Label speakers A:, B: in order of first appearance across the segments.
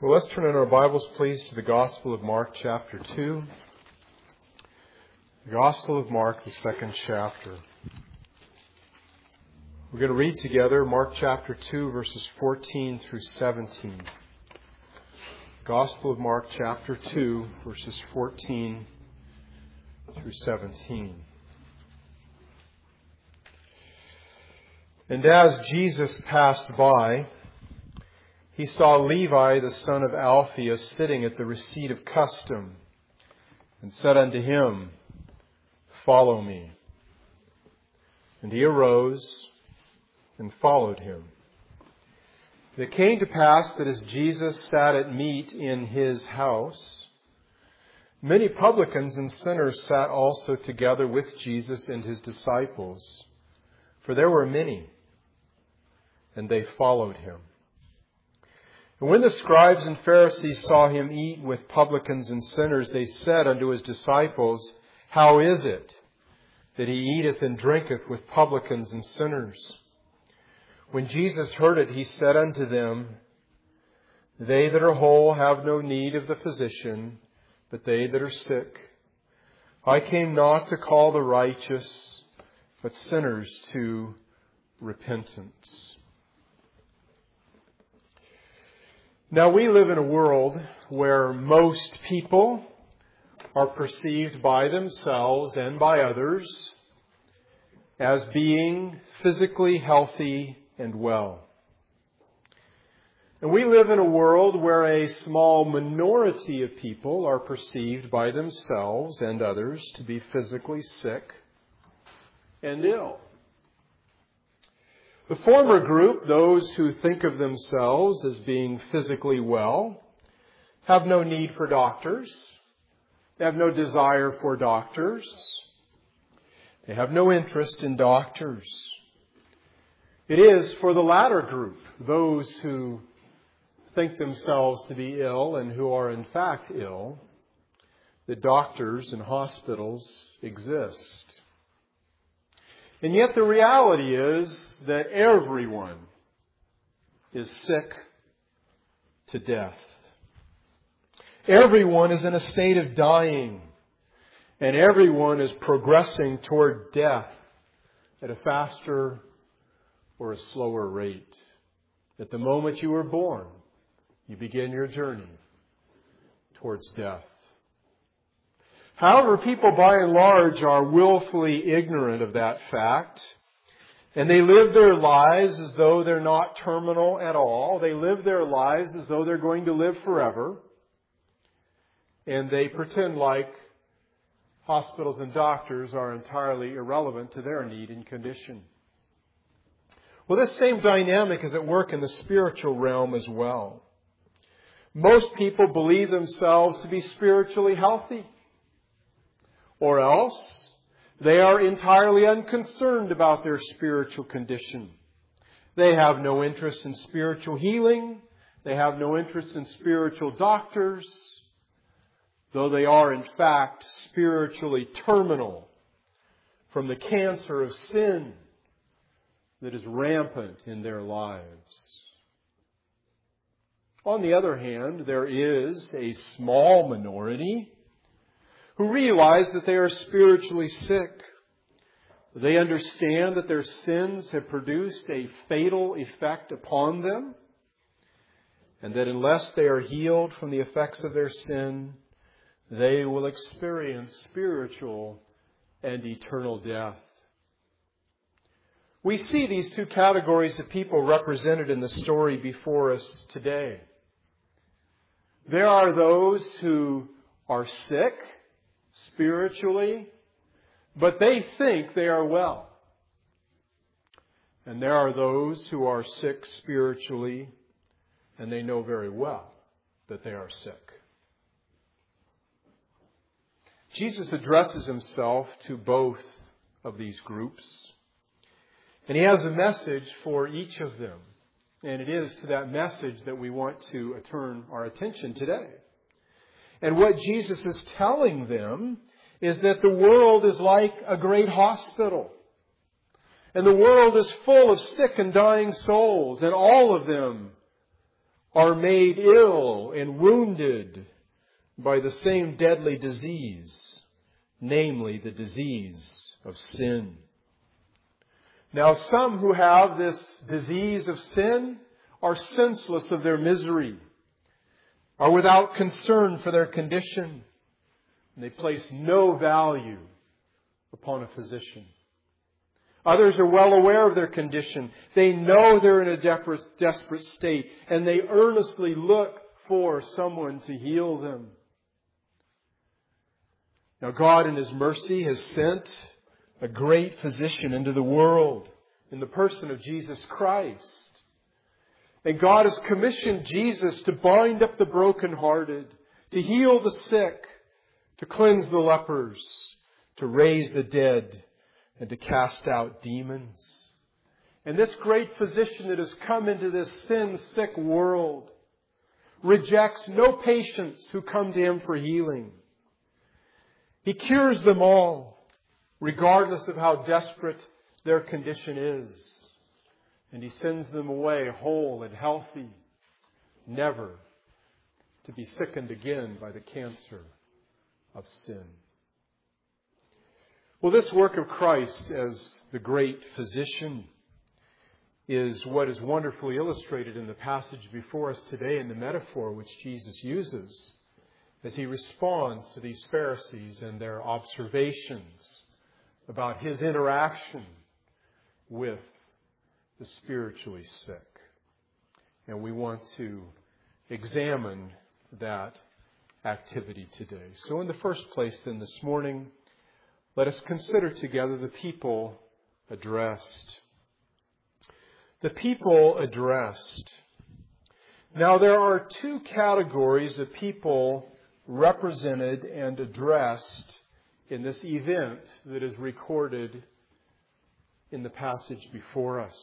A: Well, let's turn in our Bibles, please, to the Gospel of Mark, chapter 2. The Gospel of Mark, the second chapter. We're going to read together Mark chapter 2, verses 14 through 17. Gospel of Mark, chapter 2, verses 14 through 17. And as Jesus passed by, he saw Levi, the son of Alphaeus, sitting at the receipt of custom, and said unto him, Follow me. And he arose and followed him. And it came to pass that as Jesus sat at meat in his house, many publicans and sinners sat also together with Jesus and his disciples, for there were many, and they followed him. And when the scribes and Pharisees saw him eat with publicans and sinners, they said unto his disciples, How is it that he eateth and drinketh with publicans and sinners? When Jesus heard it, he said unto them, They that are whole have no need of the physician, but they that are sick. I came not to call the righteous, but sinners to repentance. Now, we live in a world where most people are perceived by themselves and by others as being physically healthy and well. And we live in a world where a small minority of people are perceived by themselves and others to be physically sick and ill. The former group, those who think of themselves as being physically well, have no need for doctors. They have no desire for doctors. They have no interest in doctors. It is for the latter group, those who think themselves to be ill and who are in fact ill, that doctors and hospitals exist. And yet the reality is that everyone is sick to death. Everyone is in a state of dying, and everyone is progressing toward death at a faster or a slower rate. At the moment you were born, you begin your journey towards death. However, people by and large are willfully ignorant of that fact, and they live their lives as though they're not terminal at all. They live their lives as though they're going to live forever, and they pretend like hospitals and doctors are entirely irrelevant to their need and condition. Well, this same dynamic is at work in the spiritual realm as well. Most people believe themselves to be spiritually healthy. Or else, they are entirely unconcerned about their spiritual condition. They have no interest in spiritual healing. They have no interest in spiritual doctors, though they are in fact spiritually terminal from the cancer of sin that is rampant in their lives. On the other hand, there is a small minority who realize that they are spiritually sick. They understand that their sins have produced a fatal effect upon them, and that unless they are healed from the effects of their sin, they will experience spiritual and eternal death. We see these two categories of people represented in the story before us today. There are those who are sick spiritually, but they think they are well. And there are those who are sick spiritually, and they know very well that they are sick. Jesus addresses himself to both of these groups, and he has a message for each of them. And it is to that message that we want to turn our attention today. And what Jesus is telling them is that the world is like a great hospital. And the world is full of sick and dying souls. And all of them are made ill and wounded by the same deadly disease, namely the disease of sin. Now, some who have this disease of sin are senseless of their misery, are without concern for their condition, and they place no value upon a physician. Others are well aware of their condition. They know they're in a desperate state, and they earnestly look for someone to heal them. Now, God in His mercy has sent a great physician into the world in the person of Jesus Christ. And God has commissioned Jesus to bind up the brokenhearted, to heal the sick, to cleanse the lepers, to raise the dead, and to cast out demons. And this great physician that has come into this sin-sick world rejects no patients who come to Him for healing. He cures them all, regardless of how desperate their condition is. And He sends them away whole and healthy, never to be sickened again by the cancer of sin. Well, this work of Christ as the great physician is what is wonderfully illustrated in the passage before us today in the metaphor which Jesus uses as He responds to these Pharisees and their observations about His interaction with the spiritually sick. And we want to examine that activity today. So in the first place then this morning, let us consider together the people addressed. The people addressed. Now there are two categories of people represented and addressed in this event that is recorded in the passage before us.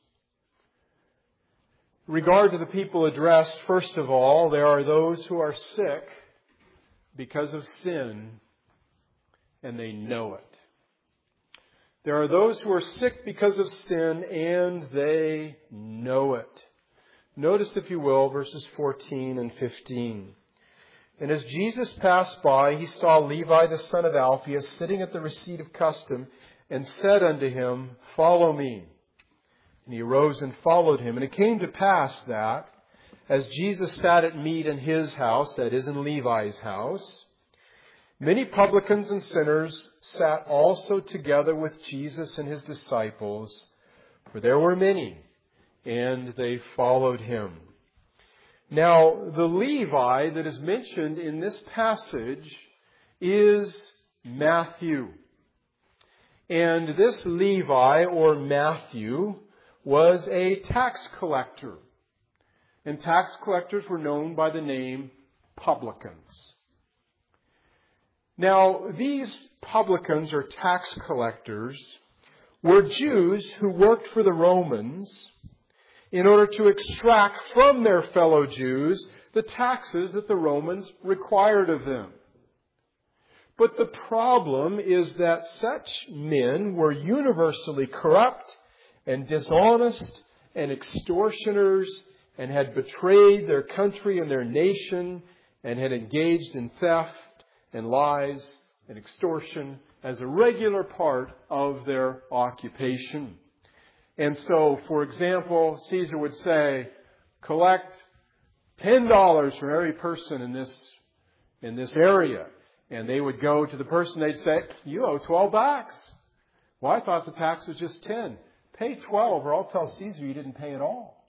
A: In regard to the people addressed, first of all, there are those who are sick because of sin, and they know it. There are those who are sick because of sin, and they know it. Notice, if you will, verses 14 and 15. And as Jesus passed by, He saw Levi the son of Alphaeus sitting at the receipt of custom, and said unto him, Follow me. And he arose and followed Him. And it came to pass that, as Jesus sat at meat in His house, that is, in Levi's house, many publicans and sinners sat also together with Jesus and His disciples, for there were many, and they followed Him. Now, the Levi that is mentioned in this passage is Matthew. And this Levi, or Matthew, was a tax collector. And tax collectors were known by the name publicans. Now, these publicans, or tax collectors, were Jews who worked for the Romans in order to extract from their fellow Jews the taxes that the Romans required of them. But the problem is that such men were universally corrupt and dishonest and extortioners, and had betrayed their country and their nation, and had engaged in theft and lies and extortion as a regular part of their occupation. And so, for example, Caesar would say, collect $10 from every person in this area. And they would go to the person, they'd say, you owe $12. Well, I thought the tax was just 10. Pay 12 or I'll tell Caesar you didn't pay at all.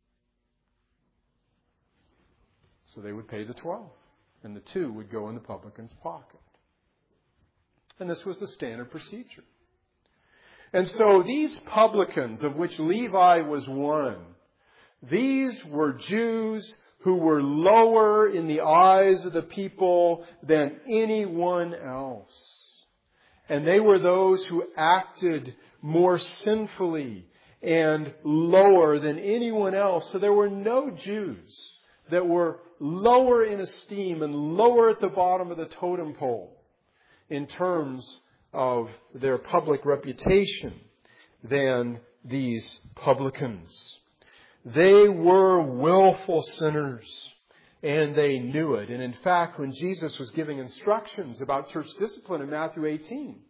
A: So they would pay the 12. And the 2 would go in the publican's pocket. And this was the standard procedure. And so these publicans, of which Levi was one, these were Jews who were lower in the eyes of the people than anyone else. And they were those who acted more sinfully and lower than anyone else. So there were no Jews that were lower in esteem and lower at the bottom of the totem pole in terms of their public reputation than these publicans. They were willful sinners, and they knew it. And in fact, when Jesus was giving instructions about church discipline in Matthew 18,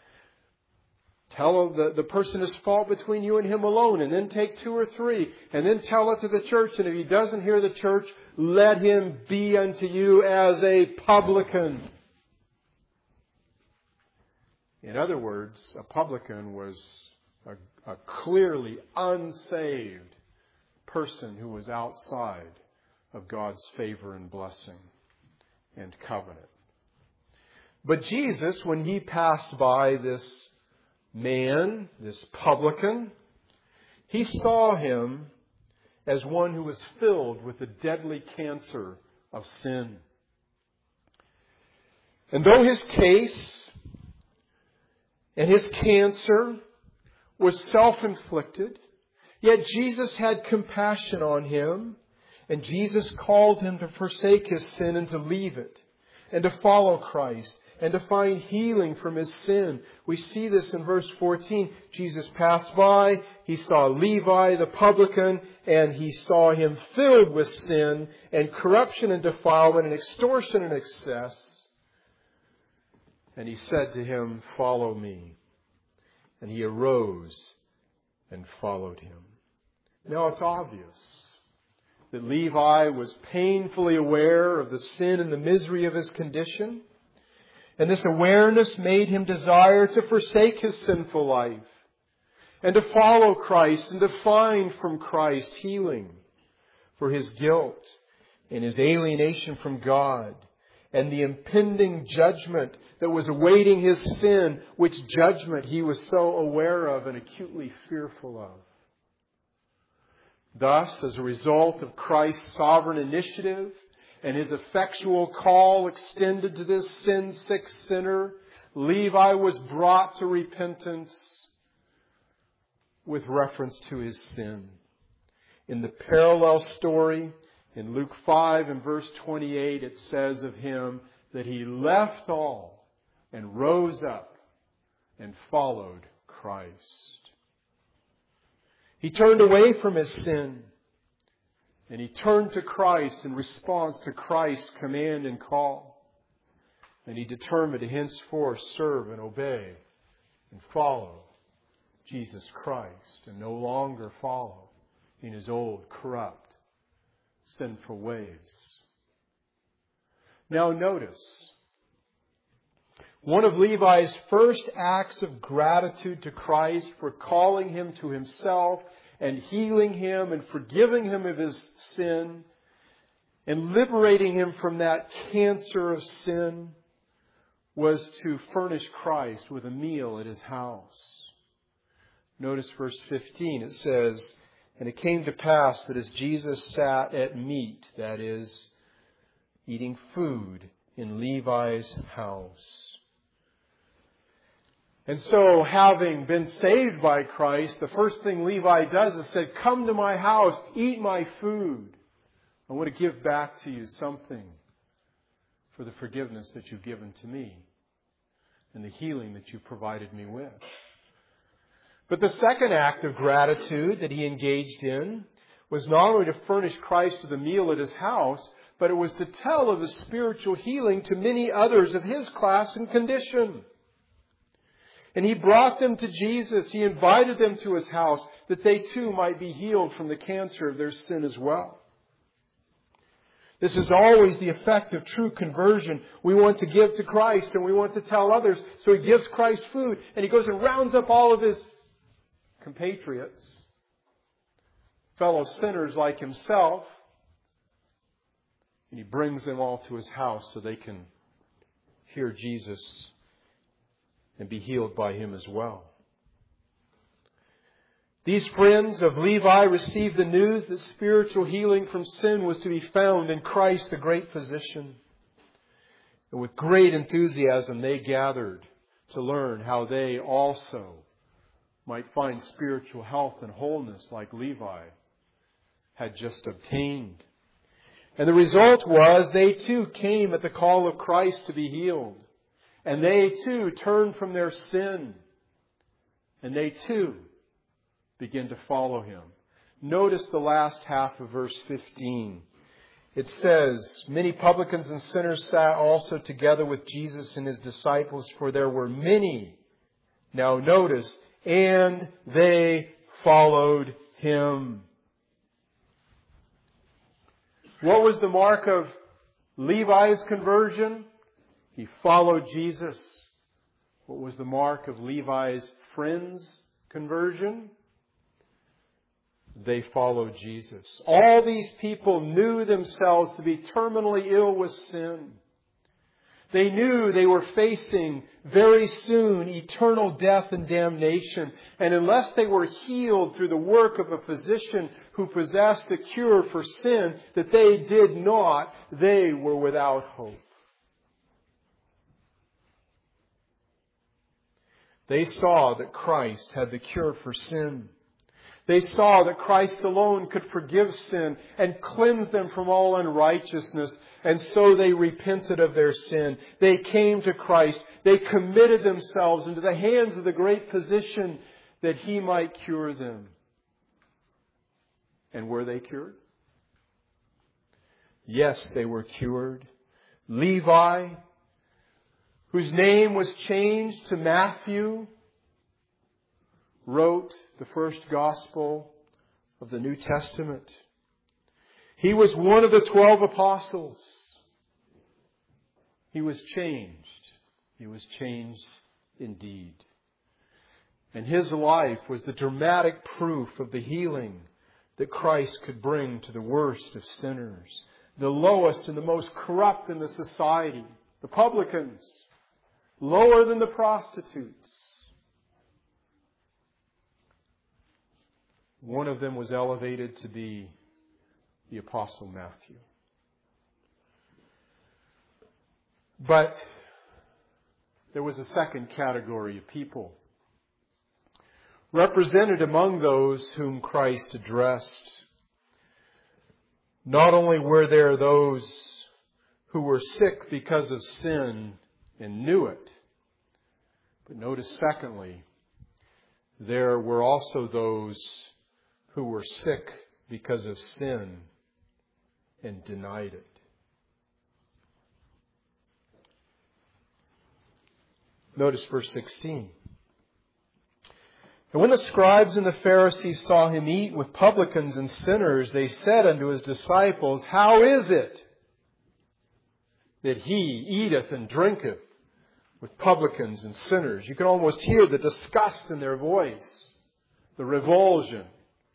A: tell the person his fault between you and him alone, and then take 2 or 3, and then tell it to the church. And if he doesn't hear the church, let him be unto you as a publican. In other words, a publican was a clearly unsaved person who was outside of God's favor and blessing and covenant. But Jesus, when he passed by this man, this publican, he saw him as one who was filled with the deadly cancer of sin. And though his case and his cancer was self-inflicted, yet Jesus had compassion on him, and Jesus called him to forsake his sin and to leave it, and to follow Christ, and to find healing from his sin. We see this in verse 14. Jesus passed by, he saw Levi the publican, and he saw him filled with sin and corruption and defilement and extortion and excess. And he said to him, "Follow me." And he arose and followed him. Now it's obvious that Levi was painfully aware of the sin and the misery of his condition. And this awareness made him desire to forsake his sinful life and to follow Christ and to find from Christ healing for his guilt and his alienation from God and the impending judgment that was awaiting his sin, which judgment he was so aware of and acutely fearful of. Thus, as a result of Christ's sovereign initiative and his effectual call extended to this sin-sick sinner, Levi was brought to repentance with reference to his sin. In the parallel story, in Luke 5 and verse 28, it says of him that he left all and rose up and followed Christ. He turned away from his sin and he turned to Christ in response to Christ's command and call. And he determined to henceforth serve and obey and follow Jesus Christ and no longer follow in his old, corrupt, sinful ways. Now notice, one of Levi's first acts of gratitude to Christ for calling him to himself and healing him and forgiving him of his sin and liberating him from that cancer of sin was to furnish Christ with a meal at his house. Notice verse 15. It says, "And it came to pass that as Jesus sat at meat," that is, eating food, "in Levi's house." And so, having been saved by Christ, the first thing Levi does is say, "Come to my house, eat my food. I want to give back to you something for the forgiveness that you've given to me and the healing that you provided me with." But the second act of gratitude that he engaged in was not only to furnish Christ with a meal at his house, but it was to tell of his spiritual healing to many others of his class and condition. And he brought them to Jesus. He invited them to his house that they too might be healed from the cancer of their sin as well. This is always the effect of true conversion. We want to give to Christ and we want to tell others. So he gives Christ food and he goes and rounds up all of his compatriots, fellow sinners like himself, and he brings them all to his house so they can hear Jesus and be healed by him as well. These friends of Levi received the news that spiritual healing from sin was to be found in Christ, the great physician. And with great enthusiasm, they gathered to learn how they also might find spiritual health and wholeness like Levi had just obtained. And the result was they too came at the call of Christ to be healed. And they too turned from their sin. And they too begin to follow him. Notice the last half of verse 15. It says, many publicans and sinners sat also together with Jesus and His disciples, for there were many. Now notice, and they followed Him. What was the mark of Levi's conversion? He followed Jesus. What was the mark of Levi's friends' conversion? They followed Jesus. All these people knew themselves to be terminally ill with sin. They knew they were facing very soon eternal death and damnation. And unless they were healed through the work of a physician who possessed the cure for sin that they did not, they were without hope. They saw that Christ had the cure for sin. They saw that Christ alone could forgive sin and cleanse them from all unrighteousness. And so they repented of their sin. They came to Christ. They committed themselves into the hands of the great physician that He might cure them. And were they cured? Yes, they were cured. Levi, whose name was changed to Matthew, wrote the first gospel of the New Testament. He was one of the 12 apostles. He was changed. He was changed indeed. And his life was the dramatic proof of the healing that Christ could bring to the worst of sinners, the lowest and the most corrupt in the society, the publicans, lower than the prostitutes. One of them was elevated to be the Apostle Matthew. But there was a second category of people. Represented among those whom Christ addressed. Not only were there those who were sick because of sin and knew it, but notice secondly, there were also those who were sick because of sin and denied it. Notice verse 16. And when the scribes and the Pharisees saw Him eat with publicans and sinners, they said unto His disciples, How is it that He eateth and drinketh with publicans and sinners? You can almost hear the disgust in their voice, the revulsion,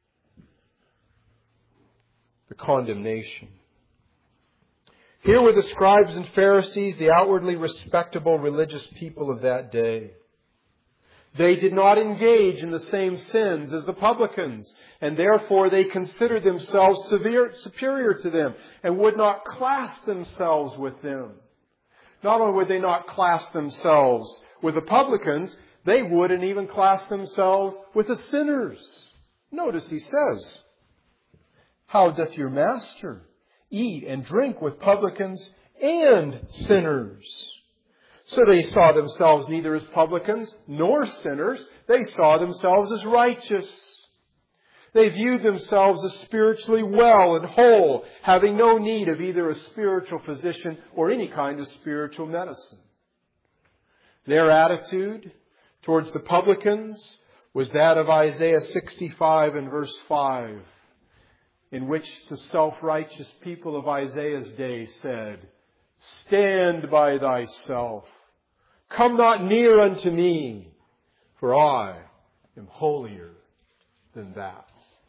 A: the condemnation. Here were the scribes and Pharisees, the outwardly respectable religious people of that day. They did not engage in the same sins as the publicans, and therefore they considered themselves superior to them and would not class themselves with them. Not only would they not class themselves with the publicans, they wouldn't even class themselves with the sinners. Notice He says, How doth your master eat and drink with publicans and sinners? So they saw themselves neither as publicans nor sinners. They saw themselves as righteous. They viewed themselves as spiritually well and whole, having no need of either a spiritual physician or any kind of spiritual medicine. Their attitude towards the publicans was that of Isaiah 65 and verse 5, in which the self-righteous people of Isaiah's day said, Stand by thyself. Come not near unto me, for I am holier than thou.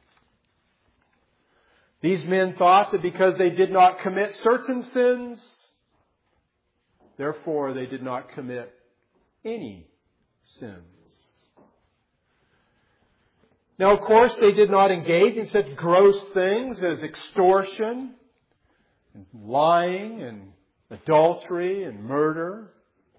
A: These men thought that because they did not commit certain sins, therefore they did not commit any sins. Now, of course, they did not engage in such gross things as extortion, and lying, and adultery, and murder.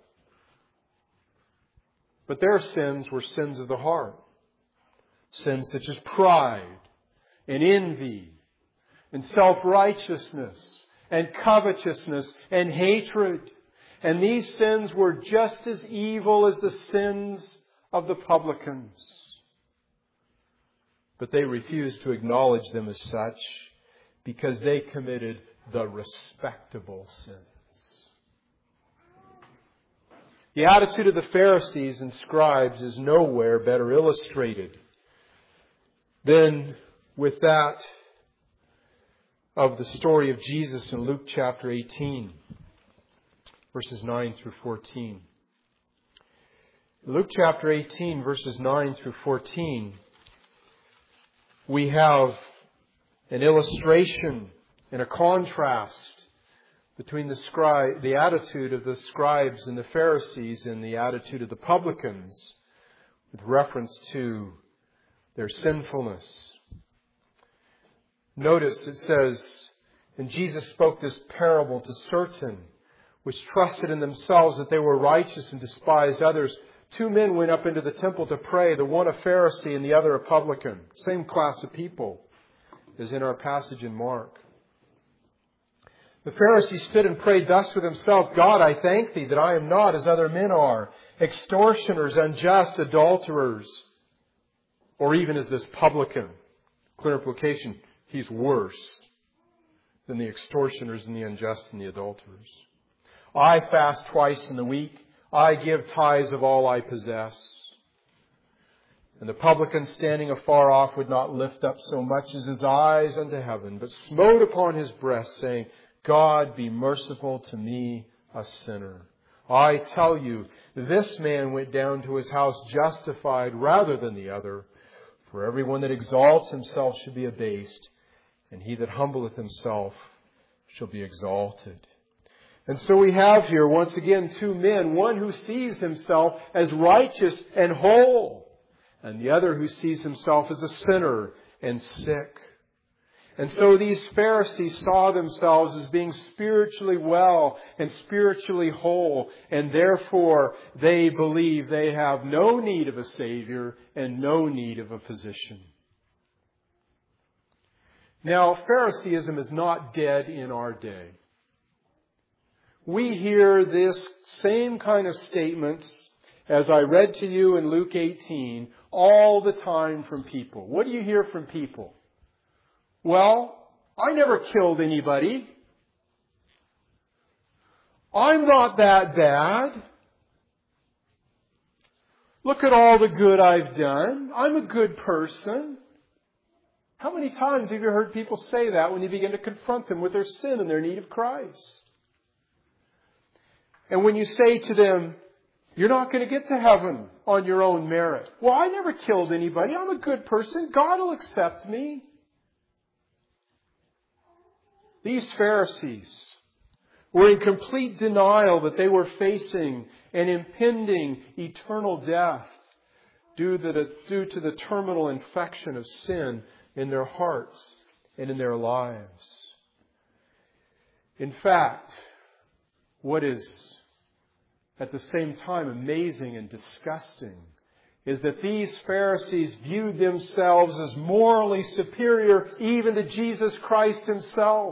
A: But their sins were sins of the heart. Sins such as pride, and envy, and self-righteousness, and covetousness, and hatred. And these sins were just as evil as the sins of the publicans. but they refused to acknowledge them as such because they committed the respectable sins. The attitude of the Pharisees and scribes is nowhere better illustrated than with that of the story of Jesus in Luke chapter 18, verses 9 through 14. Luke chapter 18, verses 9 through 14, we have an illustration and a contrast between the attitude of the scribes and the Pharisees and the attitude of the publicans with reference to their sinfulness. Notice it says, and Jesus spoke this parable to certain which trusted in themselves that they were righteous and despised others. 2 men went up into the temple to pray, the one a Pharisee and the other a publican. Same class of people as in our passage in Mark. The Pharisee stood and prayed thus with himself, God, I thank Thee that I am not as other men are, extortioners, unjust, adulterers, or even as this publican. Clear implication, he's worse than the extortioners and the unjust and the adulterers. I fast twice in the week. I give tithes of all I possess. And the publican standing afar off would not lift up so much as his eyes unto heaven, but smote upon his breast, saying, God, be merciful to me, a sinner. I tell you, this man went down to his house justified rather than the other. For everyone that exalts himself shall be abased, and he that humbleth himself shall be exalted. And so we have here, once again, 2 men. One who sees himself as righteous and whole, and the other who sees himself as a sinner and sick. And so these Pharisees saw themselves as being spiritually well and spiritually whole, and therefore they believe they have no need of a Savior and no need of a physician. Now, Phariseeism is not dead in our day. We hear this same kind of statements, as I read to you in Luke 18, all the time from people. What do you hear from people? Well, I never killed anybody. I'm not that bad. Look at all the good I've done. I'm a good person. How many times have you heard people say that when you begin to confront them with their sin and their need of Christ? And when you say to them, you're not going to get to heaven on your own merit. Well, I never killed anybody. I'm a good person. God will accept me. These Pharisees were in complete denial that they were facing an impending eternal death due to the terminal infection of sin in their hearts and in their lives. In fact, what is at the same time amazing and disgusting is that these Pharisees viewed themselves as morally superior even to Jesus Christ Himself.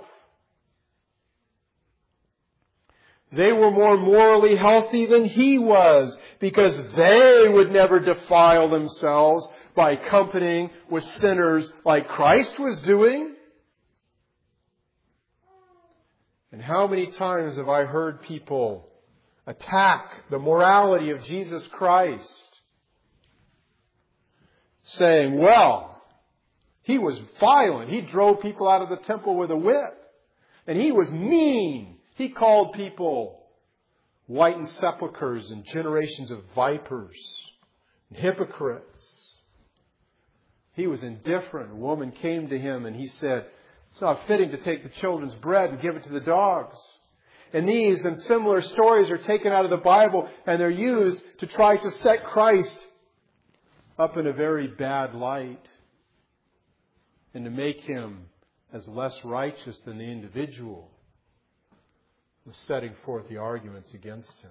A: They were more morally healthy than He was because they would never defile themselves by accompanying with sinners like Christ was doing. And how many times have I heard people attack the morality of Jesus Christ, saying, well, He was violent. He drove people out of the temple with a whip. And He was mean. He called people whitened sepulchres and generations of vipers and hypocrites. He was indifferent. A woman came to Him and He said, it's not fitting to take the children's bread and give it to the dogs. And these and similar stories are taken out of the Bible and they're used to try to set Christ up in a very bad light and to make Him as less righteous than the individual was setting forth the arguments against Him.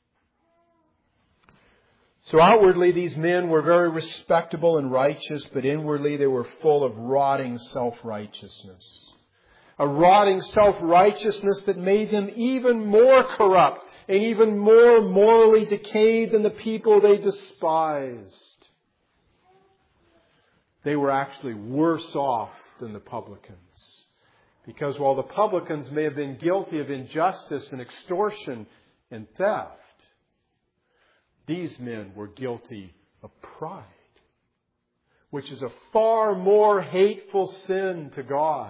A: So outwardly these men were very respectable and righteous, but inwardly they were full of rotting self-righteousness. A rotting self-righteousness that made them even more corrupt and even more morally decayed than the people they despised. they were actually worse off than the publicans. Because while the publicans may have been guilty of injustice and extortion and theft, these men were guilty of pride, which is a far more hateful sin to God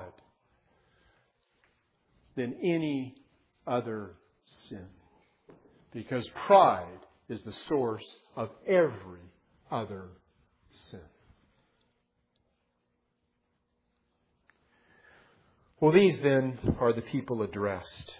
A: than any other sin. Because pride is the source of every other sin. Well, these then are the people addressed.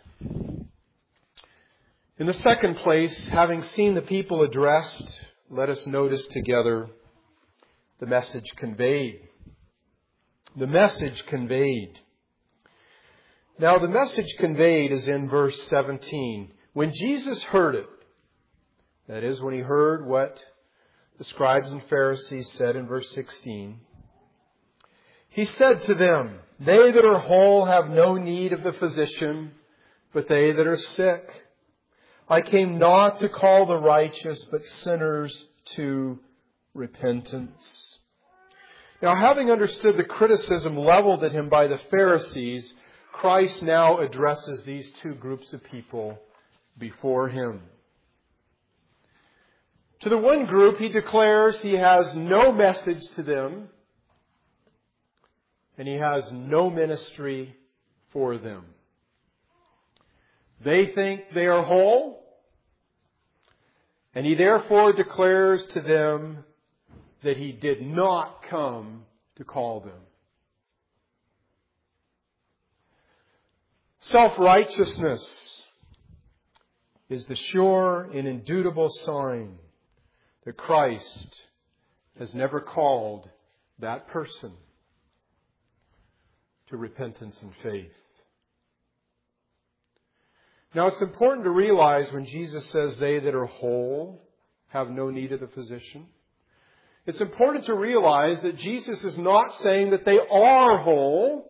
A: In the second place, having seen the people addressed, let us notice together the message conveyed. The message conveyed. Now, the message conveyed is in verse 17. When Jesus heard it, that is, when He heard what the scribes and Pharisees said in verse 16, He said to them, They that are whole have no need of the physician, but they that are sick. I came not to call the righteous, but sinners to repentance. Now, having understood the criticism leveled at Him by the Pharisees, Christ now addresses these two groups of people before Him. To the one group, He declares He has no message to them, and He has no ministry for them. They think they are whole, and He therefore declares to them that He did not come to call them. Self-righteousness is the sure and indubitable sign that Christ has never called that person to repentance and faith. Now, it's important to realize when Jesus says they that are whole have no need of the physician, it's important to realize that Jesus is not saying that they are whole,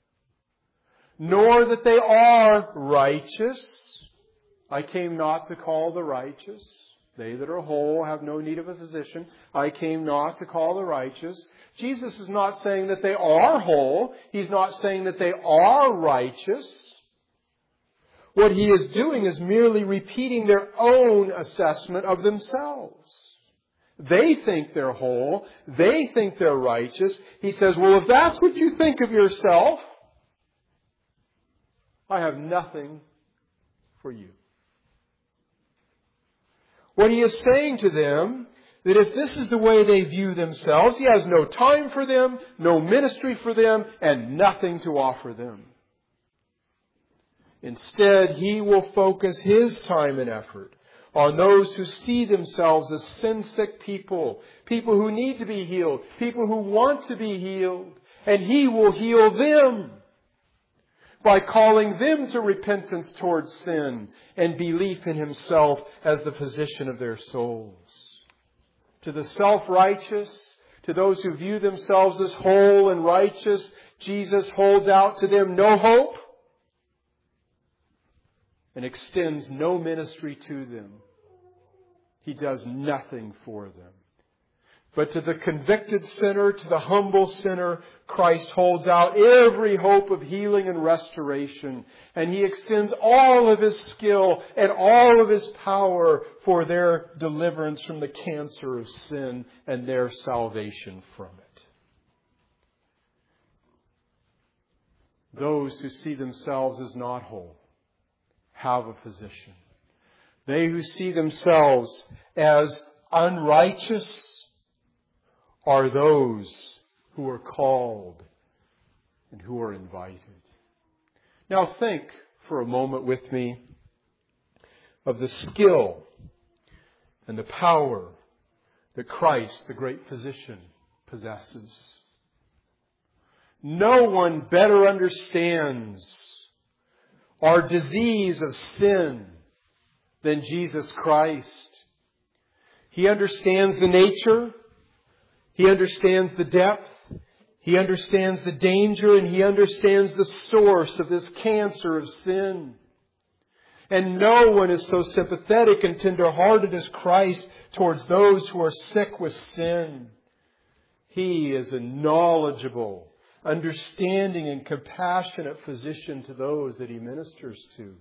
A: nor that they are righteous. I came not to call the righteous. They that are whole have no need of a physician. I came not to call the righteous. Jesus is not saying that they are whole. He's not saying that they are righteous. What He is doing is merely repeating their own assessment of themselves. They think they're whole. They think they're righteous. He says, well, if that's what you think of yourself, I have nothing for you. What He is saying to them, that if this is the way they view themselves, He has no time for them, no ministry for them, and nothing to offer them. Instead, He will focus His time and effort on those who see themselves as sin-sick people, people who need to be healed, people who want to be healed, and He will heal them by calling them to repentance towards sin and belief in Himself as the physician of their souls. To the self-righteous, to those who view themselves as whole and righteous, Jesus holds out to them no hope and extends no ministry to them. He does nothing for them. But to the convicted sinner, to the humble sinner, Christ holds out every hope of healing and restoration. And He extends all of His skill and all of His power for their deliverance from the cancer of sin and their salvation from it. Those who see themselves as not whole have a physician. They who see themselves as unrighteous are those who are called and who are invited. Now think for a moment with me of the skill and the power that Christ, the great physician, possesses. No one better understands our disease of sin than Jesus Christ. He understands the nature. He understands the depth. He understands the danger, and He understands the source of this cancer of sin. And no one is so sympathetic and tender-hearted as Christ towards those who are sick with sin. He is a knowledgeable, understanding, and compassionate physician to those that He ministers to.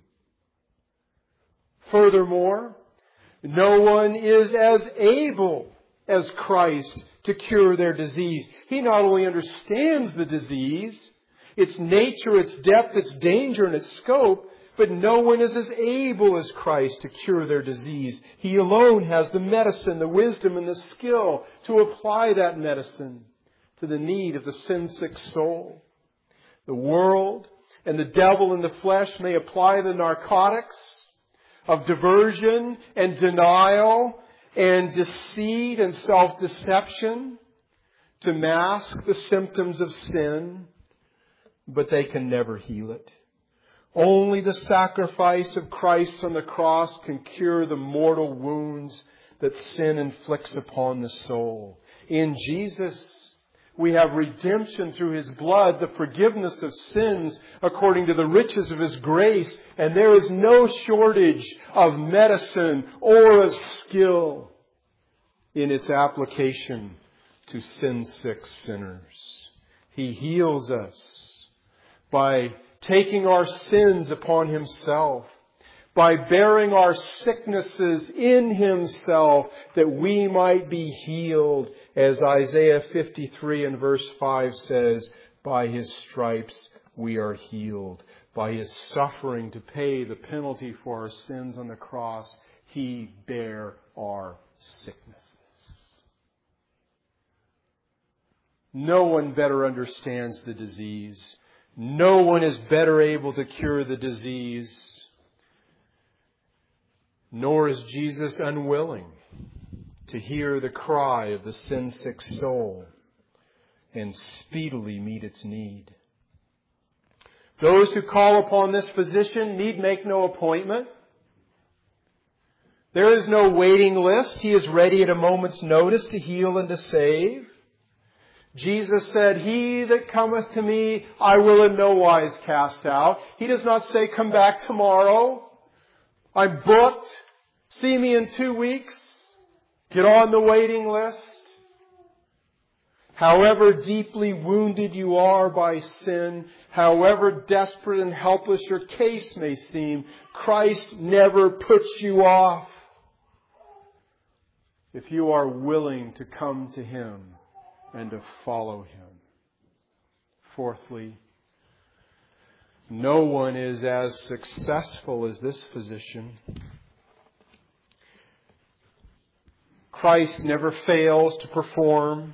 A: Furthermore, no one is as able as Christ to cure their disease. He not only understands the disease, its nature, its depth, its danger, and its scope, but no one is as able as Christ to cure their disease. He alone has the medicine, the wisdom, and the skill to apply that medicine to the need of the sin-sick soul. The world and the devil and the flesh may apply the narcotics of diversion and denial and deceit and self-deception to mask the symptoms of sin, but they can never heal it. Only the sacrifice of Christ on the cross can cure the mortal wounds that sin inflicts upon the soul. In Jesus, we have redemption through His blood, the forgiveness of sins according to the riches of His grace, and there is no shortage of medicine or of skill in its application to sin-sick sinners. He heals us by taking our sins upon Himself, by bearing our sicknesses in Himself, that we might be healed, as Isaiah 53 and verse 5 says, by His stripes we are healed. By His suffering to pay the penalty for our sins on the cross, He bare our sicknesses. No one better understands the disease. No one is better able to cure the disease. Nor is Jesus unwilling to hear the cry of the sin-sick soul and speedily meet its need. Those who call upon this physician need make no appointment. There is no waiting list. He is ready at a moment's notice to heal and to save. Jesus said, "He that cometh to me, I will in no wise cast out." He does not say, "Come back tomorrow. I'm booked. See me in 2 weeks. Get on the waiting list." However deeply wounded you are by sin, however desperate and helpless your case may seem, Christ never puts you off if you are willing to come to Him and to follow Him. Fourthly, no one is as successful as this physician. Christ never fails to perform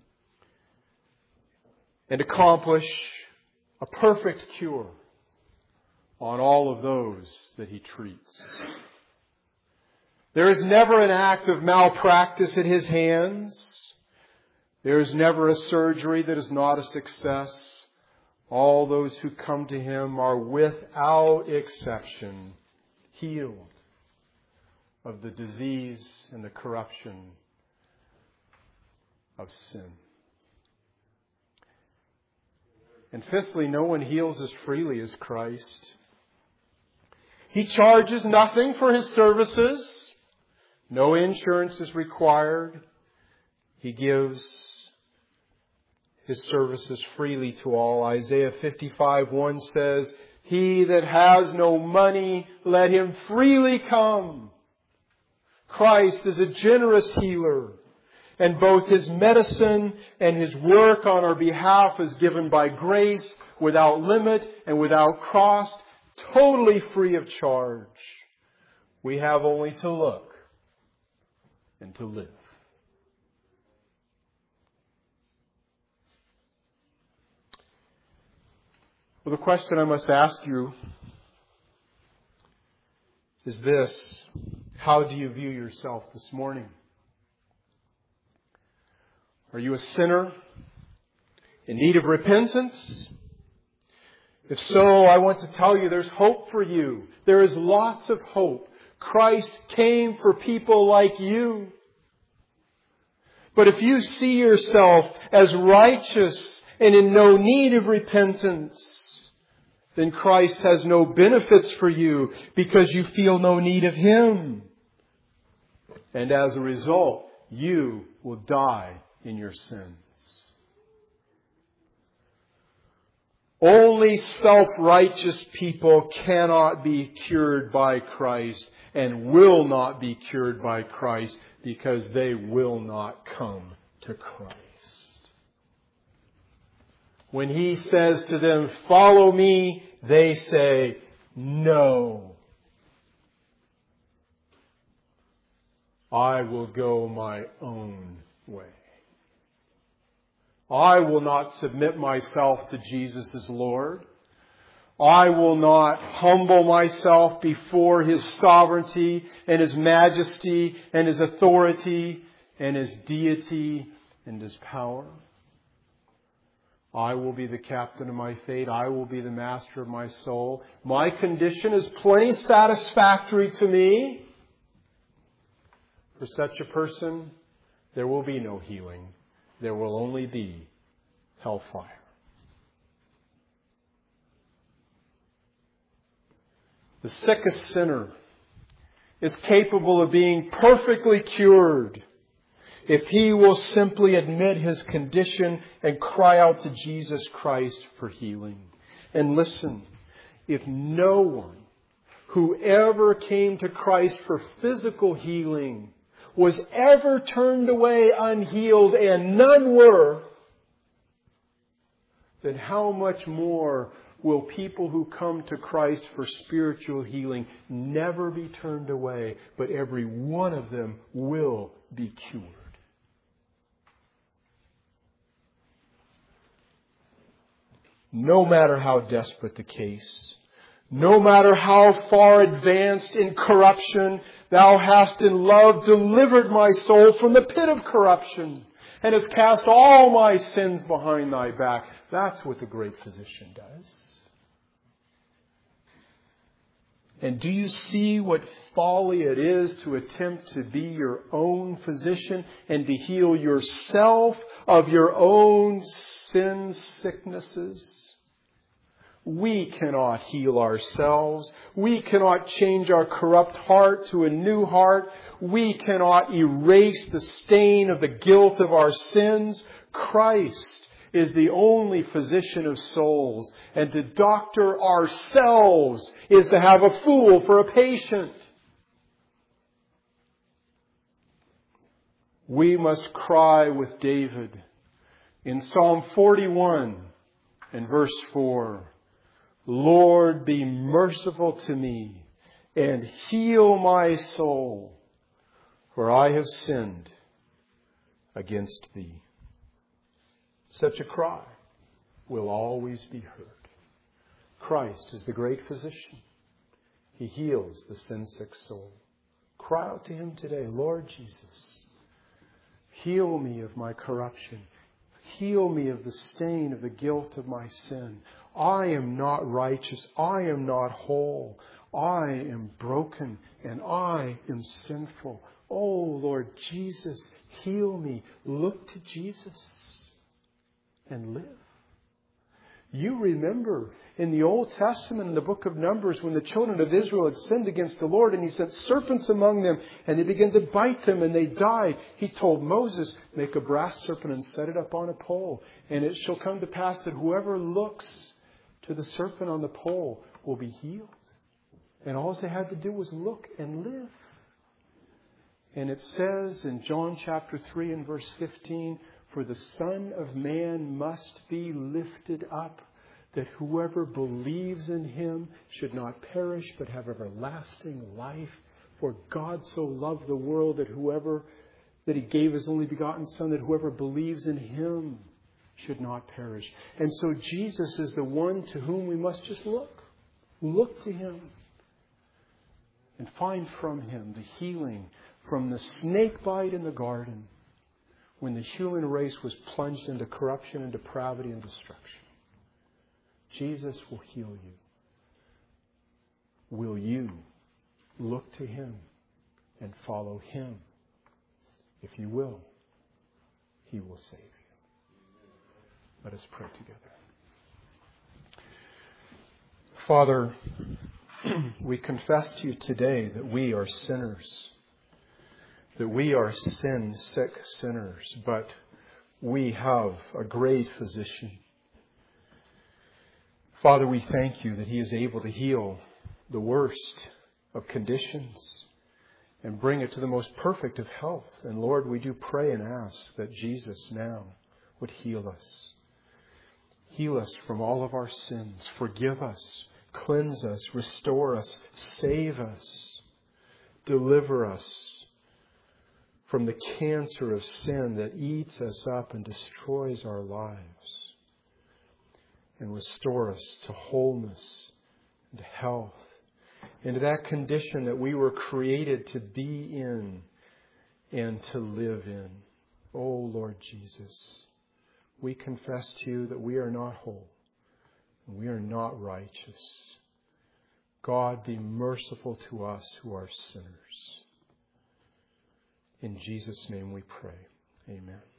A: and accomplish a perfect cure on all of those that He treats. There is never an act of malpractice at His hands. There is never a surgery that is not a success. All those who come to Him are without exception healed of the disease and the corruption of sin. And fifthly, no one heals as freely as Christ. He charges nothing for His services. No insurance is required. He gives His services freely to all. Isaiah 55:1 says, "He that has no money, let him freely come." Christ is a generous healer, and both His medicine and His work on our behalf is given by grace, without limit and without cost, totally free of charge. We have only to look and to live. Well, the question I must ask you is this: how do you view yourself this morning? Are you a sinner in need of repentance? If so, I want to tell you there's hope for you. There is lots of hope. Christ came for people like you. But if you see yourself as righteous and in no need of repentance, then Christ has no benefits for you because you feel no need of Him. And as a result, you will die in your sins. Only self-righteous people cannot be cured by Christ and will not be cured by Christ because they will not come to Christ. When He says to them, "Follow me," they say, "No. I will go my own way. I will not submit myself to Jesus as Lord. I will not humble myself before His sovereignty and His majesty and His authority and His deity and His power. I will be the captain of my fate. I will be the master of my soul. My condition is plenty satisfactory to me." For such a person, there will be no healing. There will only be hellfire. The sickest sinner is capable of being perfectly cured if he will simply admit his condition and cry out to Jesus Christ for healing. And listen, if no one who ever came to Christ for physical healing was ever turned away unhealed, and none were, then how much more will people who come to Christ for spiritual healing never be turned away, but every one of them will be cured. No matter how desperate the case, no matter how far advanced in corruption, Thou hast in love delivered my soul from the pit of corruption and hast cast all my sins behind Thy back. That's what the great physician does. And do you see what folly it is to attempt to be your own physician and to heal yourself of your own sin sicknesses? We cannot heal ourselves. We cannot change our corrupt heart to a new heart. We cannot erase the stain of the guilt of our sins. Christ is the only physician of souls. And to doctor ourselves is to have a fool for a patient. We must cry with David in Psalm 41 and verse 4. Lord, be merciful to me and heal my soul, for I have sinned against Thee. Such a cry will always be heard. Christ is the great physician. He heals the sin-sick soul. Cry out to Him today, Lord Jesus, heal me of my corruption. Heal me of the stain of the guilt of my sin. I am not righteous. I am not whole. I am broken and I am sinful. Oh, Lord Jesus, heal me. Look to Jesus and live. You remember in the Old Testament, in the book of Numbers, when the children of Israel had sinned against the Lord and He sent serpents among them and they began to bite them and they died. He told Moses, make a brass serpent and set it up on a pole. And it shall come to pass that whoever looks to the serpent on the pole will be healed. And all they had to do was look and live. And it says in John chapter 3 and verse 15, for the Son of Man must be lifted up, that whoever believes in Him should not perish but have everlasting life. For God so loved the world that He gave His only begotten Son, that whoever believes in Him should not perish. And so Jesus is the one to whom we must just look. Look to Him and find from Him the healing from the snake bite in the garden when the human race was plunged into corruption and depravity and destruction. Jesus will heal you. Will you look to Him and follow Him? If you will, He will save you. Let us pray together. Father, we confess to You today that we are sinners, that we are sin-sick sinners, but we have a great physician. Father, we thank you that He is able to heal the worst of conditions and bring it to the most perfect of health. And Lord, we do pray and ask that Jesus now would heal us. Heal us from all of our sins. Forgive us. Cleanse us. Restore us. Save us. Deliver us from the cancer of sin that eats us up and destroys our lives. And restore us to wholeness and to health, into that condition that we were created to be in and to live in. Oh, Lord Jesus, we confess to you that we are not whole and we are not righteous. God, be merciful to us who are sinners. In Jesus' name we pray. Amen.